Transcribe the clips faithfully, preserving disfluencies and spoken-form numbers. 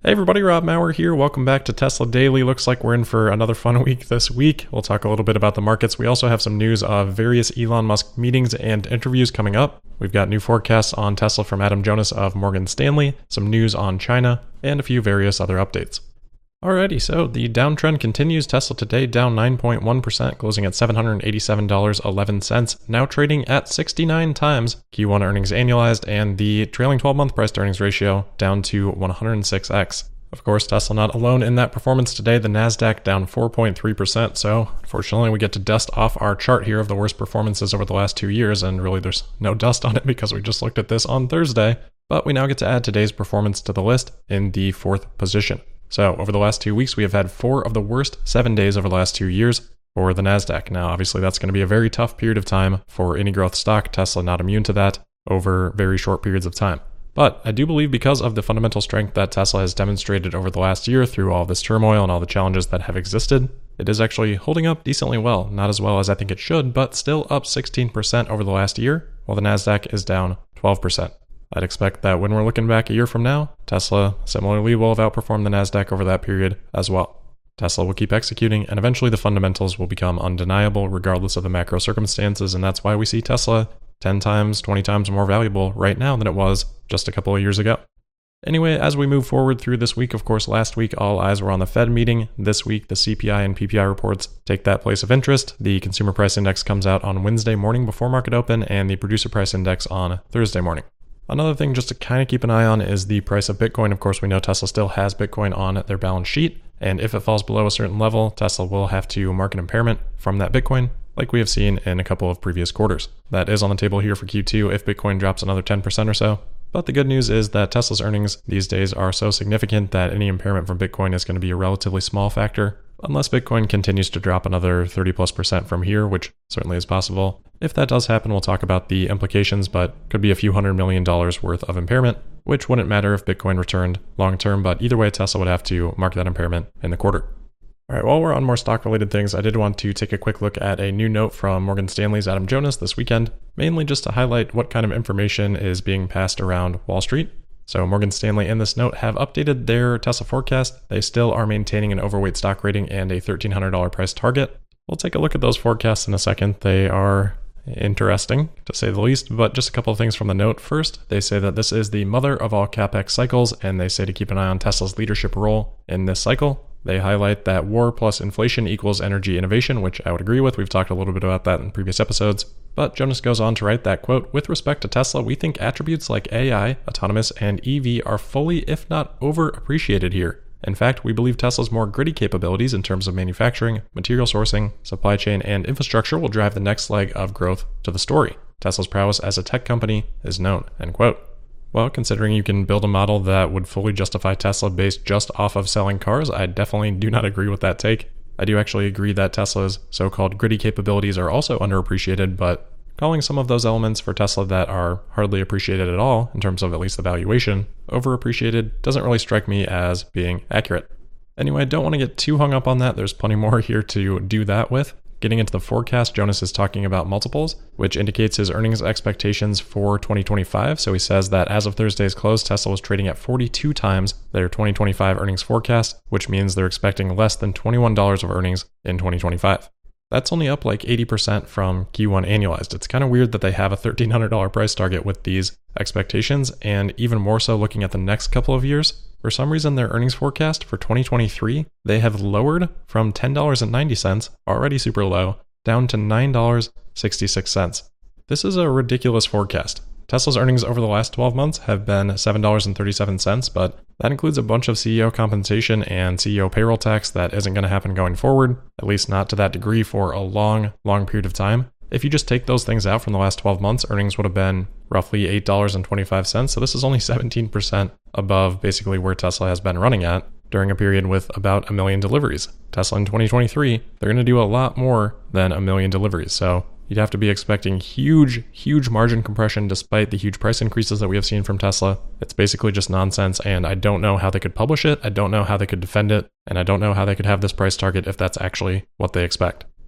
Hey everybody, Rob Maurer here. Welcome back to Tesla Daily. Looks like we're in for another fun week this week. We'll talk a little bit about the markets. We also have some news of various Elon Musk meetings and interviews coming up. We've got new forecasts on Tesla from Adam Jonas of Morgan Stanley, some news on China, and a few various other updates. Alrighty, so the downtrend continues. Tesla today down nine point one percent, closing at seven hundred eighty-seven dollars and eleven cents, now trading at sixty-nine times Q one earnings annualized, and the trailing twelve-month price to earnings ratio down to one hundred six x. Of course, Tesla not alone in that performance today. The Nasdaq down four point three percent, so unfortunately we get to dust off our chart here of the worst performances over the last two years, and really there's no dust on it because we just looked at this on Thursday. But we now get to add today's performance to the list in the fourth position. So over the last two weeks, we have had four of the worst seven days over the last two years for the Nasdaq. Now, obviously, that's going to be a very tough period of time for any growth stock. Tesla not immune to that over very short periods of time. But I do believe because of the fundamental strength that Tesla has demonstrated over the last year through all this turmoil and all the challenges that have existed, it is actually holding up decently well. Not as well as I think it should, but still up sixteen percent over the last year, while the Nasdaq is down twelve percent. I'd expect that when we're looking back a year from now, Tesla similarly will have outperformed the Nasdaq over that period as well. Tesla will keep executing, and eventually the fundamentals will become undeniable regardless of the macro circumstances, and that's why we see Tesla ten times, twenty times more valuable right now than it was just a couple of years ago. Anyway, as we move forward through this week, of course, last week all eyes were on the Fed meeting. This week, the C P I and P P I reports take that place of interest. The Consumer Price Index comes out on Wednesday morning before market open, and the Producer Price Index on Thursday morning. Another thing just to kind of keep an eye on is the price of Bitcoin. Of course, we know Tesla still has Bitcoin on their balance sheet, and if it falls below a certain level, Tesla will have to mark an impairment from that Bitcoin, like we have seen in a couple of previous quarters. That is on the table here for Q two if Bitcoin drops another ten percent or so. But the good news is that Tesla's earnings these days are so significant that any impairment from Bitcoin is going to be a relatively small factor, unless Bitcoin continues to drop another thirty plus percent from here, which certainly is possible. If that does happen, we'll talk about the implications, but could be a few hundred million dollars worth of impairment, which wouldn't matter if Bitcoin returned long term, but either way, Tesla would have to mark that impairment in the quarter. All right, while we're on more stock-related things, I did want to take a quick look at a new note from Morgan Stanley's Adam Jonas this weekend, mainly just to highlight what kind of information is being passed around Wall Street. So Morgan Stanley in this note have updated their Tesla forecast. They still are maintaining an overweight stock rating and a thirteen hundred dollars price target. We'll take a look at those forecasts in a second. They are interesting, to say the least, but just a couple of things from the note. First, they say that this is the mother of all CapEx cycles, and they say to keep an eye on Tesla's leadership role in this cycle. They highlight that war plus inflation equals energy innovation, which I would agree with. We've talked a little bit about that in previous episodes. But Jonas goes on to write that, quote, "With respect to Tesla, we think attributes like A I, autonomous, and E V are fully, if not overappreciated here. In fact, we believe Tesla's more gritty capabilities in terms of manufacturing, material sourcing, supply chain, and infrastructure will drive the next leg of growth to the story. Tesla's prowess as a tech company is known," end quote. Well, considering you can build a model that would fully justify Tesla based just off of selling cars, I definitely do not agree with that take. I do actually agree that Tesla's so-called gritty capabilities are also underappreciated, but calling some of those elements for Tesla that are hardly appreciated at all, in terms of at least the valuation, overappreciated doesn't really strike me as being accurate. Anyway, I don't want to get too hung up on that. There's plenty more here to do that with. Getting into the forecast, Jonas is talking about multiples, which indicates his earnings expectations for twenty twenty-five. So he says that as of Thursday's close, Tesla was trading at forty-two times their twenty twenty-five earnings forecast, which means they're expecting less than twenty-one dollars of earnings in twenty twenty-five. That's only up like eighty percent from Q one annualized. It's kind of weird that they have a thirteen hundred dollars price target with these expectations, and even more so looking at the next couple of years. For some reason, their earnings forecast for twenty twenty-three, they have lowered from ten dollars and ninety cents, already super low, down to nine dollars and sixty-six cents. This is a ridiculous forecast. Tesla's earnings over the last twelve months have been seven dollars and thirty-seven cents, but that includes a bunch of C E O compensation and C E O payroll tax that isn't going to happen going forward, at least not to that degree for a long, long period of time. If you just take those things out from the last twelve months, earnings would have been roughly eight dollars and twenty-five cents. So this is only seventeen percent above basically where Tesla has been running at during a period with about a million deliveries. Tesla in twenty twenty-three, they're going to do a lot more than a million deliveries. So you'd have to be expecting huge, huge margin compression despite the huge price increases that we have seen from Tesla. It's basically just nonsense, and I don't know how they could publish it. I don't know how they could defend it, and I don't know how they could have this price target if that's actually what they expect.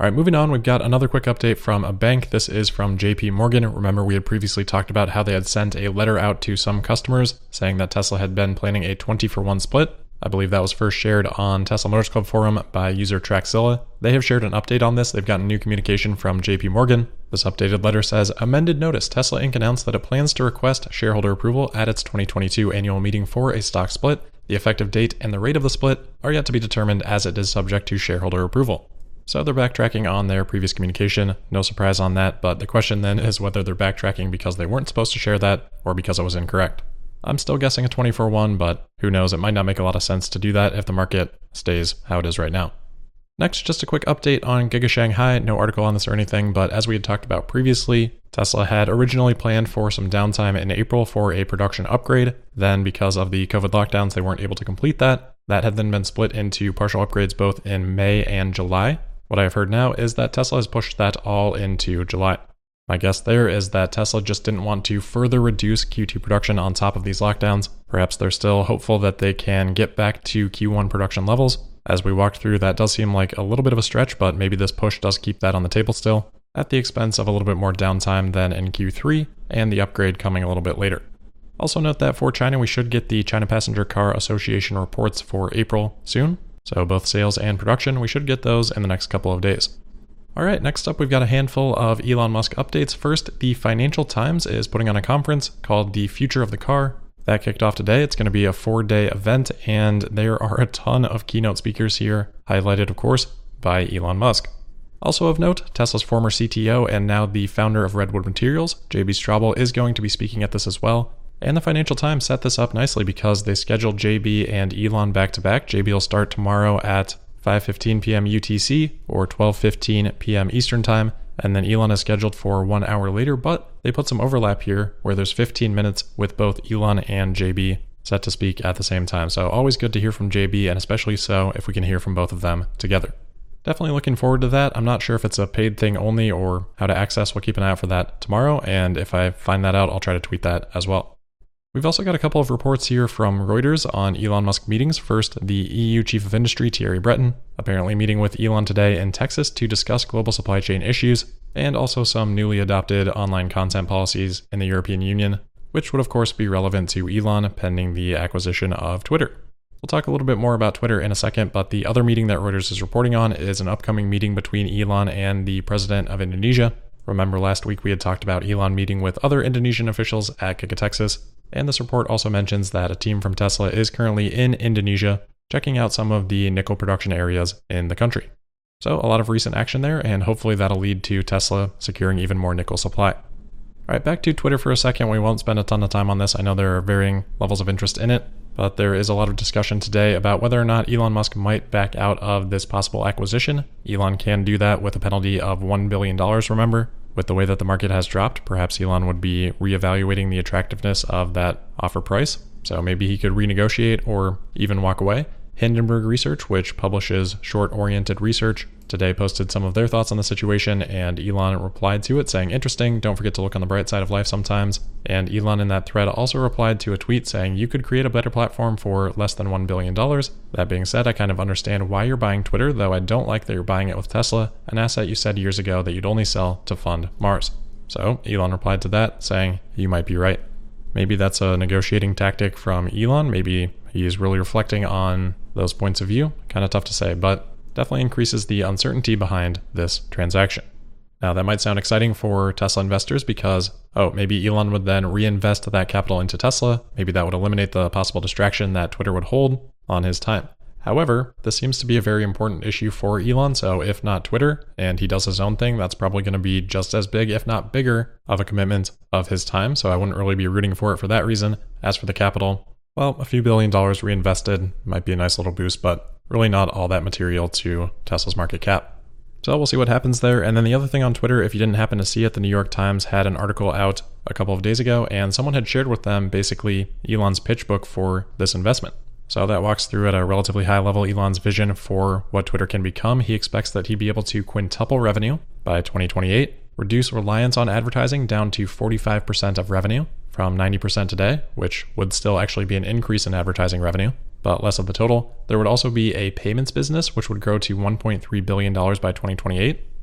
All right, moving on, we've got another quick update from a bank. This is from J P Morgan. Remember, we had previously talked about how they had sent a letter out to some customers saying that Tesla had been planning a twenty for one split. I believe that was first shared on Tesla Motors Club forum by user Traxzilla. They have shared an update on this. They've gotten new communication from J P Morgan. This updated letter says, amended notice, Tesla Incorporated announced that it plans to request shareholder approval at its twenty twenty-two annual meeting for a stock split. The effective date and the rate of the split are yet to be determined as it is subject to shareholder approval. So they're backtracking on their previous communication. No surprise on that, but the question then is whether they're backtracking because they weren't supposed to share that or because it was incorrect. I'm still guessing a twenty for one, but who knows, it might not make a lot of sense to do that if the market stays how it is right now. Next, just a quick update on Giga Shanghai. No article on this or anything, but as we had talked about previously, Tesla had originally planned for some downtime in April for a production upgrade. Then because of the COVID lockdowns, they weren't able to complete that. That had then been split into partial upgrades both in May and July. What I've heard now is that Tesla has pushed that all into July. My guess there is that Tesla just didn't want to further reduce Q two production on top of these lockdowns. Perhaps they're still hopeful that they can get back to Q one production levels. As we walked through, that does seem like a little bit of a stretch, but maybe this push does keep that on the table still, at the expense of a little bit more downtime than in Q three, and the upgrade coming a little bit later. Also note that for China, we should get the China Passenger Car Association reports for April soon. So both sales and production, we should get those in the next couple of days. All right, next up, we've got a handful of Elon Musk updates. First, the Financial Times is putting on a conference called The Future of the Car. That kicked off today. It's going to be a four-day event, and there are a ton of keynote speakers here, highlighted, of course, by Elon Musk. Also of note, Tesla's former C T O and now the founder of Redwood Materials, J B Straubel, is going to be speaking at this as well. And the Financial Times set this up nicely because they scheduled J B and Elon back-to-back. J B will start tomorrow at five fifteen p.m. U T C or twelve fifteen p.m. Eastern Time, and then Elon is scheduled for one hour later, but they put some overlap here where there's fifteen minutes with both Elon and J B set to speak at the same time. So always good to hear from J B, and especially so if we can hear from both of them together. Definitely looking forward to that. I'm not sure if it's a paid thing only or how to access. We'll keep an eye out for that tomorrow, and if I find that out, I'll try to tweet that as well. We've also got a couple of reports here from Reuters on Elon Musk meetings. First, the E U Chief of Industry, Thierry Breton, apparently meeting with Elon today in Texas to discuss global supply chain issues, and also some newly adopted online content policies in the European Union, which would of course be relevant to Elon pending the acquisition of Twitter. We'll talk a little bit more about Twitter in a second, but the other meeting that Reuters is reporting on is an upcoming meeting between Elon and the president of Indonesia. Remember last week we had talked about Elon meeting with other Indonesian officials at Giga Texas. And this report also mentions that a team from Tesla is currently in Indonesia, checking out some of the nickel production areas in the country. So a lot of recent action there, and hopefully that'll lead to Tesla securing even more nickel supply. All right, back to Twitter for a second. We won't spend a ton of time on this. I know there are varying levels of interest in it, but there is a lot of discussion today about whether or not Elon Musk might back out of this possible acquisition. Elon can do that with a penalty of one billion dollars, remember? With the way that the market has dropped, perhaps Elon would be reevaluating the attractiveness of that offer price. So maybe he could renegotiate or even walk away. Hindenburg Research, which publishes short-oriented research, today posted some of their thoughts on the situation, and Elon replied to it saying, interesting, don't forget to look on the bright side of life sometimes. And Elon in that thread also replied to a tweet saying, you could create a better platform for less than one billion dollars. That being said, I kind of understand why you're buying Twitter, though I don't like that you're buying it with Tesla, an asset you said years ago that you'd only sell to fund Mars. So Elon replied to that saying, you might be right. Maybe that's a negotiating tactic from Elon. Maybe he's really reflecting on those points of view. Kind of tough to say, but definitely increases the uncertainty behind this transaction. Now, that might sound exciting for Tesla investors because, oh, maybe Elon would then reinvest that capital into Tesla. Maybe that would eliminate the possible distraction that Twitter would hold on his time. However, this seems to be a very important issue for Elon, so if not Twitter, and he does his own thing, that's probably going to be just as big, if not bigger, of a commitment of his time, so I wouldn't really be rooting for it for that reason. As for the capital, well, a few billion dollars reinvested might be a nice little boost, but really not all that material to Tesla's market cap. So we'll see what happens there. And then the other thing on Twitter, if you didn't happen to see it, the New York Times had an article out a couple of days ago, and someone had shared with them basically Elon's pitch book for this investment. So that walks through at a relatively high level Elon's vision for what Twitter can become. He expects that he'd be able to quintuple revenue by twenty twenty-eight, reduce reliance on advertising down to forty-five percent of revenue from ninety percent today, which would still actually be an increase in advertising revenue, but less of the total. There would also be a payments business, which would grow to one point three billion dollars by twenty twenty-eight.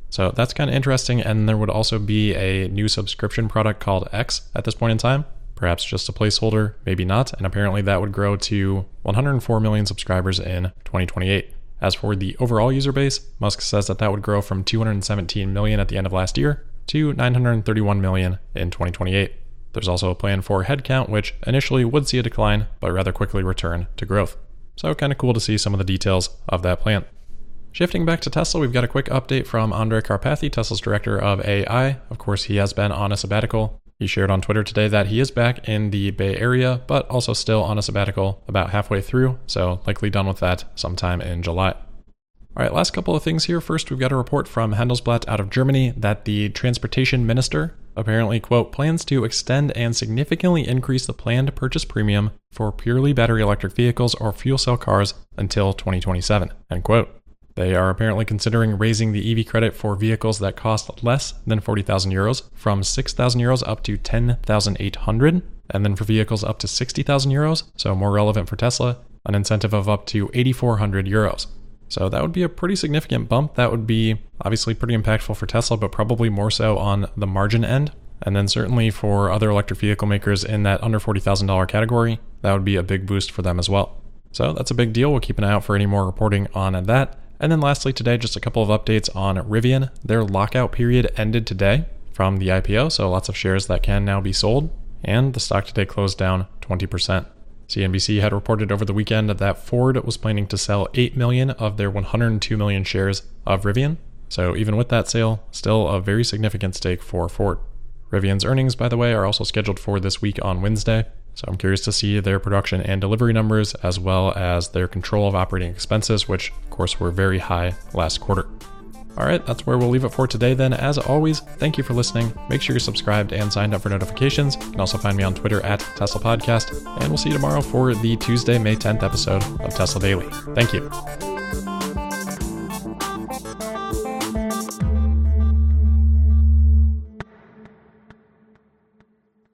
So that's kind of interesting. And there would also be a new subscription product called X at this point in time. Perhaps just a placeholder, maybe not. And apparently that would grow to one hundred four million subscribers in twenty twenty-eight. As for the overall user base, Musk says that that would grow from two hundred seventeen million at the end of last year to nine hundred thirty-one million in twenty twenty-eight. There's also a plan for headcount, which initially would see a decline, but rather quickly return to growth. So kind of cool to see some of the details of that plan. Shifting back to Tesla, we've got a quick update from Andrej Karpathy, Tesla's director of A I. Of course, he has been on a sabbatical. He shared on Twitter today that he is back in the Bay Area, but also still on a sabbatical about halfway through, so likely done with that sometime in July. All right, last couple of things here. First, we've got a report from Handelsblatt out of Germany that the transportation minister apparently, quote, plans to extend and significantly increase the planned purchase premium for purely battery electric vehicles or fuel cell cars until twenty twenty-seven, end quote. They are apparently considering raising the E V credit for vehicles that cost less than forty thousand euros from six thousand euros up to ten thousand eight hundred. And then for vehicles up to sixty thousand euros, so more relevant for Tesla, an incentive of up to eight thousand four hundred euros. So that would be a pretty significant bump. That would be obviously pretty impactful for Tesla, but probably more so on the margin end. And then certainly for other electric vehicle makers in that under forty thousand dollars category, that would be a big boost for them as well. So that's a big deal. We'll keep an eye out for any more reporting on that. And then lastly today, just a couple of updates on Rivian. Their lockout period ended today from the I P O, so lots of shares that can now be sold. And the stock today closed down twenty percent. C N B C had reported over the weekend that Ford was planning to sell eight million of their one hundred two million shares of Rivian. So even with that sale, still a very significant stake for Ford. Rivian's earnings, by the way, are also scheduled for this week on Wednesday. So I'm curious to see their production and delivery numbers, as well as their control of operating expenses, which of course were very high last quarter. All right, that's where we'll leave it for today then. As always, thank you for listening. Make sure you're subscribed and signed up for notifications. You can also find me on Twitter at Tesla Podcast, and we'll see you tomorrow for the Tuesday, May tenth episode of Tesla Daily. Thank you.